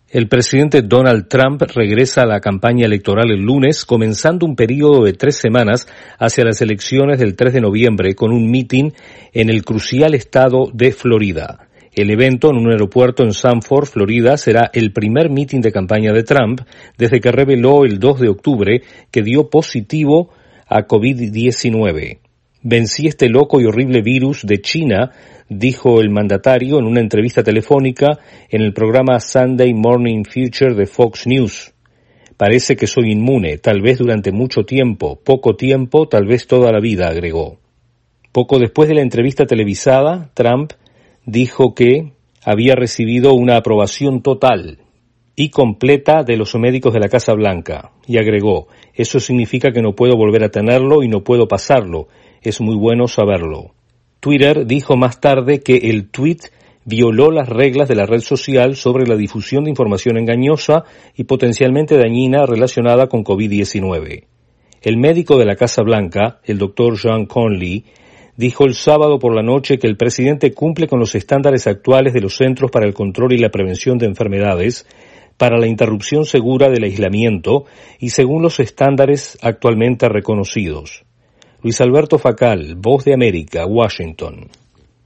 El presidente Donald Trump regresa a la campaña electoral el lunes, comenzando un periodo de 3 semanas hacia las elecciones del 3 de noviembre con un mitin en el crucial estado de Florida. El evento en un aeropuerto en Sanford, Florida, será el primer mitin de campaña de Trump desde que reveló el 2 de octubre que dio positivo a COVID-19. Vencí este loco y horrible virus de China, dijo el mandatario en una entrevista telefónica en el programa Sunday Morning Future de Fox News. Parece que soy inmune, tal vez durante mucho tiempo, poco tiempo, tal vez toda la vida, agregó. Poco después de la entrevista televisada, Trump dijo que había recibido una aprobación total y completa de los médicos de la Casa Blanca, y agregó, eso significa que no puedo volver a tenerlo y no puedo pasarlo, es muy bueno saberlo. Twitter dijo más tarde que el tweet violó las reglas de la red social sobre la difusión de información engañosa y potencialmente dañina relacionada con COVID-19. El médico de la Casa Blanca, el Dr. John Conley, dijo el sábado por la noche que el presidente cumple con los estándares actuales de los Centros para el Control y la Prevención de Enfermedades para la interrupción segura del aislamiento y según los estándares actualmente reconocidos. Luis Alberto Facal, Voz de América, Washington.